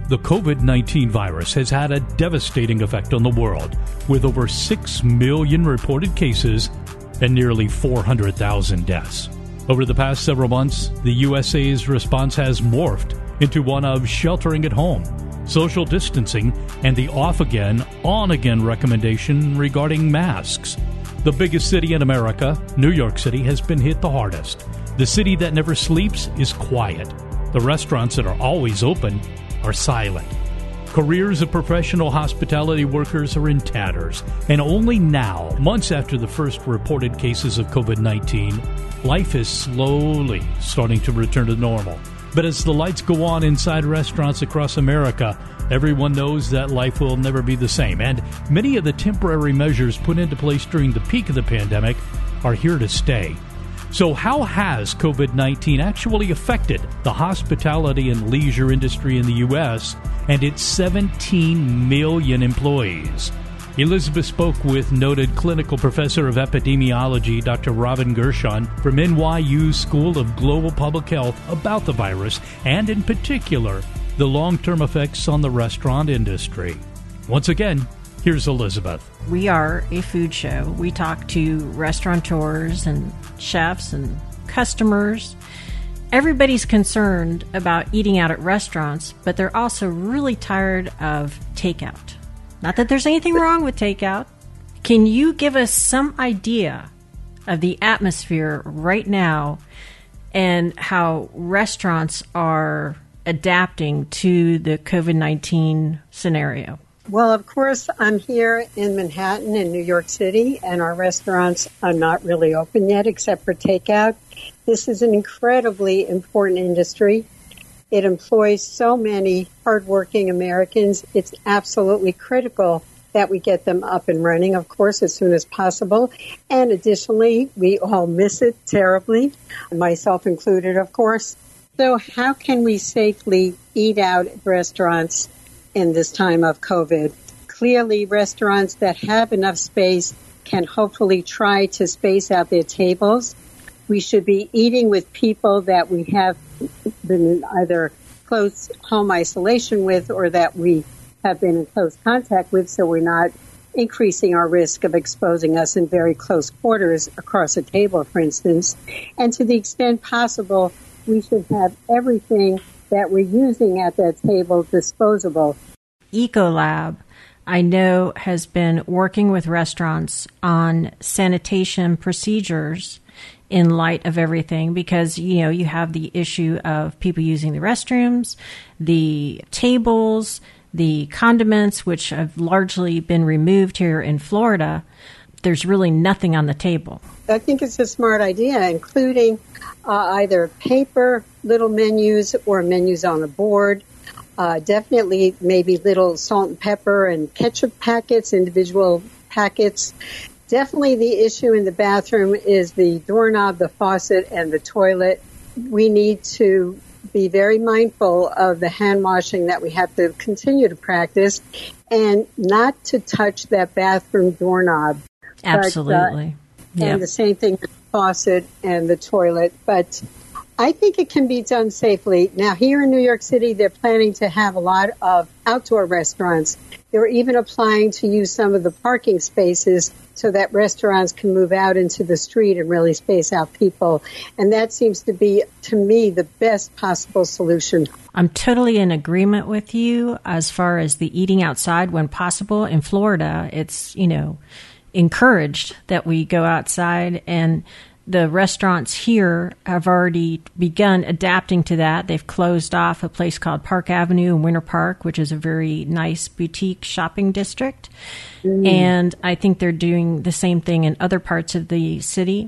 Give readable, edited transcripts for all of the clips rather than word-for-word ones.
The COVID-19 virus has had a devastating effect on the world, with over 6 million reported cases and nearly 400,000 deaths. Over the past several months, the USA's response has morphed into one of sheltering at home, social distancing, and the off-again, on-again recommendation regarding masks. The biggest city in America, New York City, has been hit the hardest. The city that never sleeps is quiet. The restaurants that are always open are silent. Careers of professional hospitality workers are in tatters. And only now, months after the first reported cases of COVID-19, life is slowly starting to return to normal. But as the lights go on inside restaurants across America, everyone knows that life will never be the same. And many of the temporary measures put into place during the peak of the pandemic are here to stay. So how has COVID-19 actually affected the hospitality and leisure industry in the U.S. and its 17 million employees? Elizabeth spoke with noted clinical professor of epidemiology, Dr. Robin Gershon from NYU School of Global Public Health about the virus and, in particular, the long-term effects on the restaurant industry. Once again, here's Elizabeth. We are a food show. We talk to restaurateurs and chefs and customers. Everybody's concerned about eating out at restaurants, but they're also really tired of takeout. Not that there's anything wrong with takeout. Can you give us some idea of the atmosphere right now and how restaurants are adapting to the COVID-19 scenario? Well, of course, I'm here in Manhattan in New York City, and our restaurants are not really open yet except for takeout. This is an incredibly important industry. It employs so many hardworking Americans. It's absolutely critical that we get them up and running, of course, as soon as possible. And additionally, we all miss it terribly, myself included, of course. So how can we safely eat out at restaurants in this time of COVID? Clearly, restaurants that have enough space can hopefully try to space out their tables. We should be eating with people that we have been either close home isolation with or that we have been in close contact with, so we're not increasing our risk of exposing us in very close quarters across a table, for instance. And to the extent possible, we should have everything that we're using at that table disposable. Ecolab, I know, has been working with restaurants on sanitation procedures in light of everything because, you know, you have the issue of people using the restrooms, the tables, the condiments, which have largely been removed here in Florida. There's really nothing on the table. I think it's a smart idea, including either paper little menus or menus on a board. Definitely maybe little salt and pepper and ketchup packets, individual packets. Definitely the issue in the bathroom is the doorknob, the faucet, and the toilet. We need to be very mindful of the hand washing that we have to continue to practice and not to touch that bathroom doorknob. Absolutely. And the same thing with the faucet and the toilet. But I think it can be done safely. Now, here in New York City, they're planning to have a lot of outdoor restaurants. They're even applying to use some of the parking spaces so that restaurants can move out into the street and really space out people. And that seems to be, to me, the best possible solution. I'm totally in agreement with you as far as the eating outside when possible. In Florida, it's, you know, encouraged that we go outside, and the restaurants here have already begun adapting to that. They've closed off a place called Park Avenue in Winter Park, which is a very nice boutique shopping district. And I think they're doing the same thing in other parts of the city.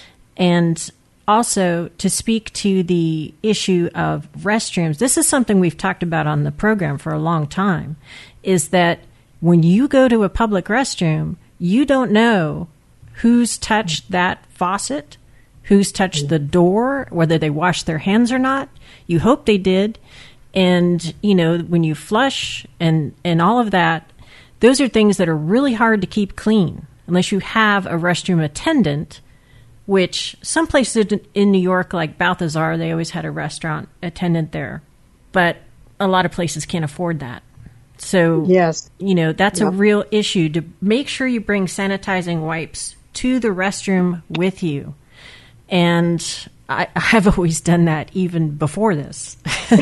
And also, to speak to the issue of restrooms, this is something we've talked about on the program for a long time, is that when you go to a public restroom, you don't know who's touched that faucet, who's touched the door, whether they washed their hands or not. You hope they did. And, you know, when you flush and all of that, those are things that are really hard to keep clean unless you have a restroom attendant, which some places in New York, like Balthazar, they always had a restaurant attendant there. But a lot of places can't afford that. So, yes, that's a real issue. To make sure you bring sanitizing wipes to the restroom with you. And I've always done that even before this.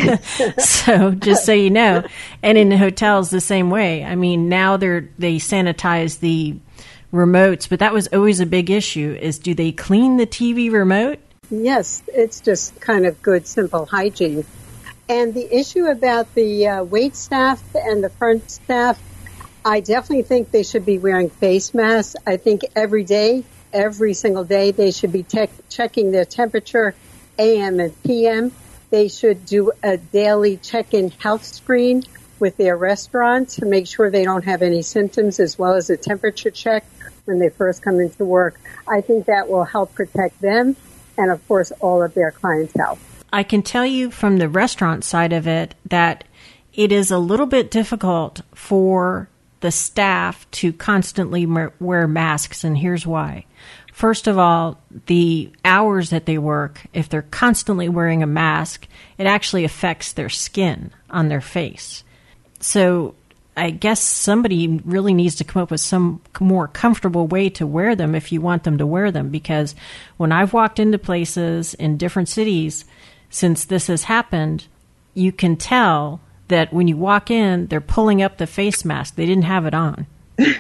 So just so you know. And in the hotels, the same way. I mean, now they sanitize the remotes, but that was always a big issue, is do they clean the TV remote? Yes, it's just kind of good, simple hygiene. And the issue about the wait staff and the front staff, I definitely think they should be wearing face masks. I think every single day, they should be checking their temperature, AM and PM. They should do a daily check-in health screen with their restaurant to make sure they don't have any symptoms, as well as a temperature check when they first come into work. I think that will help protect them and, of course, all of their clientele. I can tell you from the restaurant side of it that it is a little bit difficult for the staff to constantly wear masks, and here's why. First of all, the hours that they work, if they're constantly wearing a mask, it actually affects their skin on their face. So I guess somebody really needs to come up with some more comfortable way to wear them if you want them to wear them, because when I've walked into places in different cities since this has happened, you can tell that when you walk in, they're pulling up the face mask. They didn't have it on.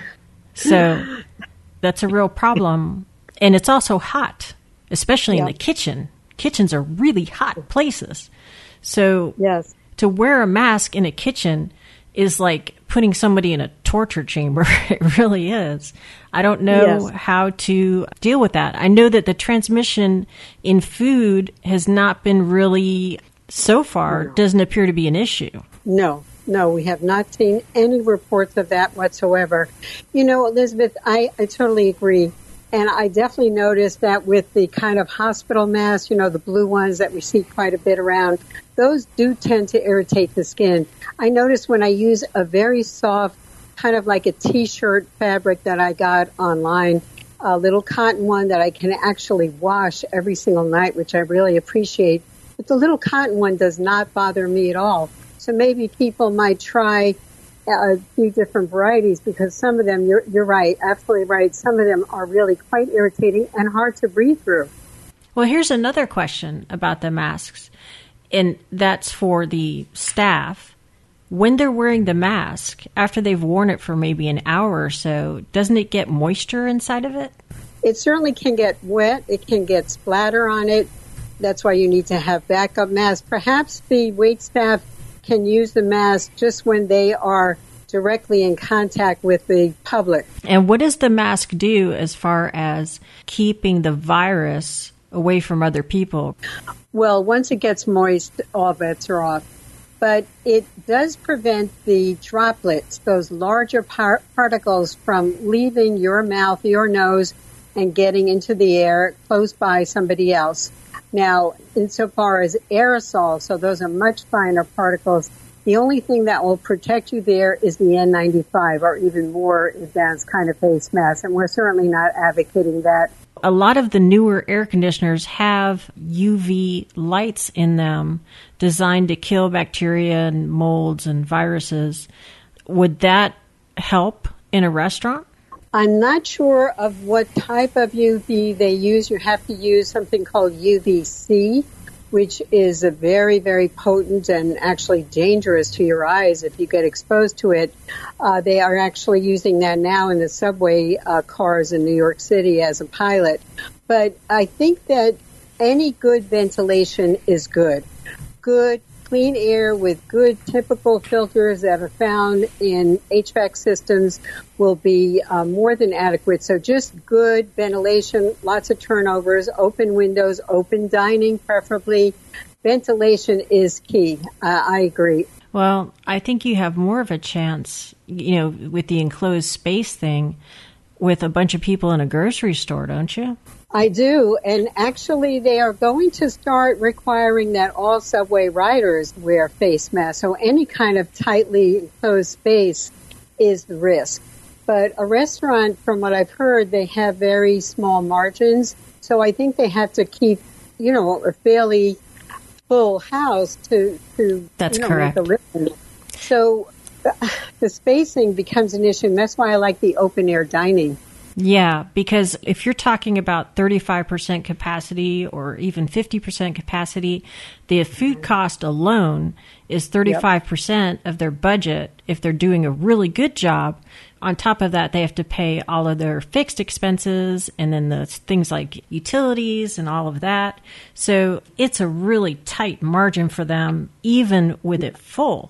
So that's a real problem. And it's also hot, especially in the kitchen. Kitchens are really hot places. So yes, to wear a mask in a kitchen is like putting somebody in a torture chamber. It really is. I don't know how to deal with that. I know that the transmission in food has not been really, so far, doesn't appear to be an issue. No, we have not seen any reports of that whatsoever. Elizabeth, I totally agree. And I definitely noticed that with the kind of hospital masks, the blue ones that we see quite a bit around, those do tend to irritate the skin. I noticed when I use a very soft, kind of like a T-shirt fabric that I got online, a little cotton one that I can actually wash every single night, which I really appreciate. But the little cotton one does not bother me at all. So maybe people might try a few different varieties, because some of them, you're right, absolutely right, some of them are really quite irritating and hard to breathe through. Well, here's another question about the masks, and that's for the staff. When they're wearing the mask, after they've worn it for maybe an hour or so, doesn't it get moisture inside of it? It certainly can get wet. It can get splatter on it. That's why you need to have backup masks. Perhaps the wait staff can use the mask just when they are directly in contact with the public. And what does the mask do as far as keeping the virus away from other people? Well, once it gets moist, all bets are off. But it does prevent the droplets, those larger particles, from leaving your mouth, your nose, and getting into the air close by somebody else. Now, insofar as aerosol, so those are much finer particles, the only thing that will protect you there is the N95 or even more advanced kind of face mask, and we're certainly not advocating that. A lot of the newer air conditioners have UV lights in them designed to kill bacteria and molds and viruses. Would that help in a restaurant? I'm not sure of what type of UV they use. You have to use something called UVC, which is a very, very potent and actually dangerous to your eyes if you get exposed to it. They are actually using that now in the subway cars in New York City as a pilot. But I think that any good ventilation is good. Good, clean air with good typical filters that are found in HVAC systems will be more than adequate. So just good ventilation, lots of turnovers, open windows, open dining preferably. Ventilation is key. I agree. Well, I think you have more of a chance, with the enclosed space thing with a bunch of people in a grocery store, don't you? I do, and actually they are going to start requiring that all subway riders wear face masks, so any kind of tightly enclosed space is the risk. But a restaurant, from what I've heard, they have very small margins, so I think they have to keep, a fairly full house to That's make correct. a living. So the spacing becomes an issue, and that's why I like the open air dining. Yeah, because if you're talking about 35% capacity or even 50% capacity, the food cost alone is 35% of their budget if they're doing a really good job. On top of that, they have to pay all of their fixed expenses and then the things like utilities and all of that. So it's a really tight margin for them, even with it full.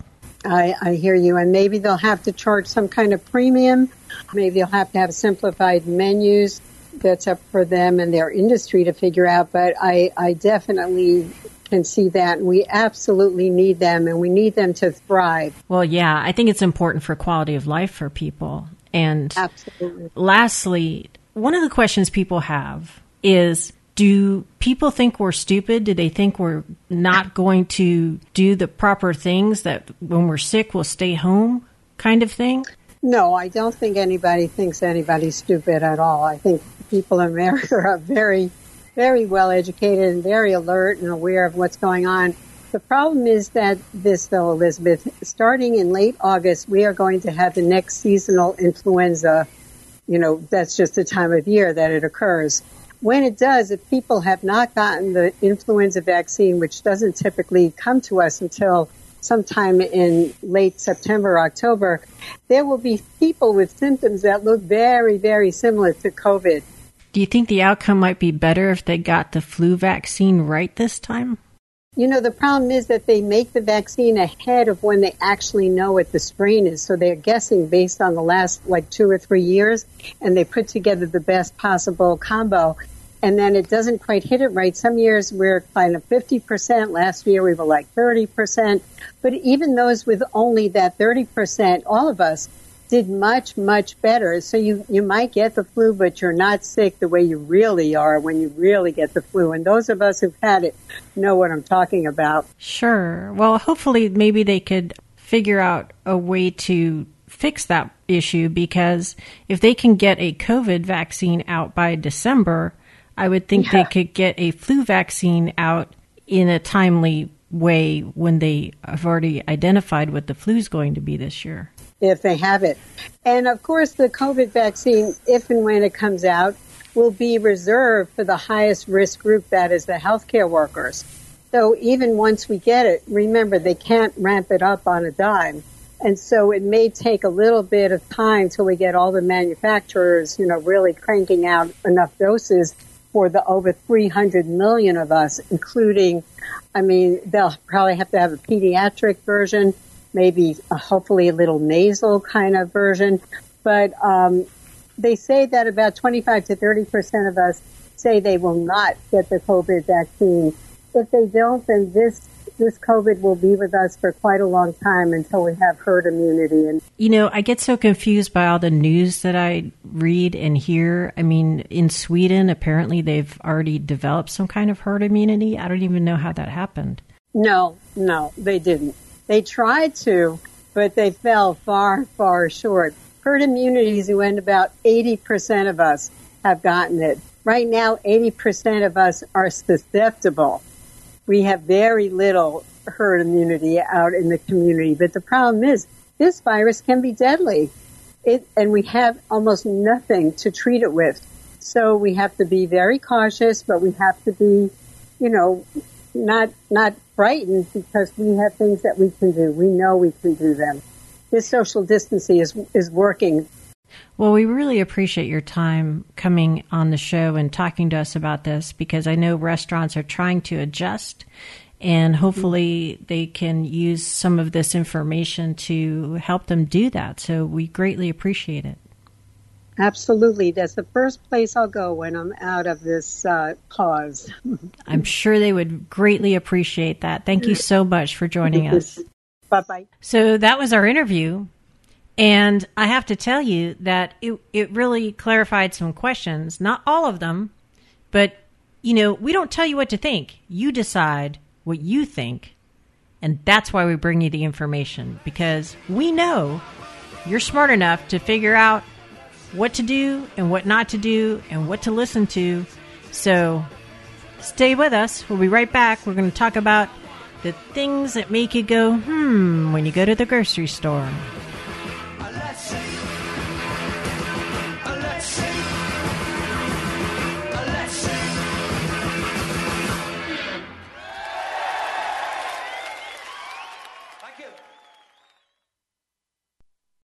I hear you, and maybe they'll have to charge some kind of premium. Maybe they'll have to have simplified menus. That's up for them and their industry to figure out, but I definitely can see that, and we absolutely need them, and we need them to thrive. Well, yeah, I think it's important for quality of life for people. And Absolutely. Lastly, one of the questions people have is, do people think we're stupid? Do they think we're not going to do the proper things, that when we're sick, we'll stay home kind of thing? No, I don't think anybody thinks anybody's stupid at all. I think people in America are very, very well educated and very alert and aware of what's going on. The problem is that though, Elizabeth, starting in late August, we are going to have the next seasonal influenza. That's just the time of year that it occurs. When it does, if people have not gotten the influenza vaccine, which doesn't typically come to us until sometime in late September, October, there will be people with symptoms that look very, very similar to COVID. Do you think the outcome might be better if they got the flu vaccine right this time? The problem is that they make the vaccine ahead of when they actually know what the strain is. So they're guessing based on the last 2 or 3 years, and they put together the best possible combo. And then it doesn't quite hit it right. Some years we're kind of 50%. Last year we were 30%. But even those with only that 30%, all of us did much, much better. So you might get the flu, but you're not sick the way you really are when you really get the flu. And those of us who've had it know what I'm talking about. Sure. Well, hopefully maybe they could figure out a way to fix that issue, because if they can get a COVID vaccine out by December, I would think they could get a flu vaccine out in a timely way when they have already identified what the flu is going to be this year. If they have it. And of course, the COVID vaccine, if and when it comes out, will be reserved for the highest risk group, that is the healthcare workers. So even once we get it, remember, they can't ramp it up on a dime. And so it may take a little bit of time till we get all the manufacturers, really cranking out enough doses for the over 300 million of us, including, they'll probably have to have a pediatric version, maybe hopefully a little nasal kind of version. But they say that about 25 to 30% of us say they will not get the COVID vaccine. If they don't, then this COVID will be with us for quite a long time until we have herd immunity. And I get so confused by all the news that I read and hear. In Sweden, apparently they've already developed some kind of herd immunity. I don't even know how that happened. No, they didn't. They tried to, but they fell far, far short. Herd immunity is when about 80% of us have gotten it. Right now, 80% of us are susceptible. We have very little herd immunity out in the community. But the problem is, this virus can be deadly. And we have almost nothing to treat it with. So we have to be very cautious, but we have to be, not frightened, because we have things that we can do. We know we can do them. This social distancing is working. Well, we really appreciate your time coming on the show and talking to us about this, because I know restaurants are trying to adjust, and hopefully they can use some of this information to help them do that. So we greatly appreciate it. Absolutely. That's the first place I'll go when I'm out of this pause. I'm sure they would greatly appreciate that. Thank you so much for joining us. Bye-bye. So that was our interview. And I have to tell you that it really clarified some questions. Not all of them, but, we don't tell you what to think. You decide what you think. And that's why we bring you the information, because we know you're smart enough to figure out what to do and what not to do and what to listen to. So stay with us. We'll be right back. We're going to talk about The things that make you go, when you go to the grocery store.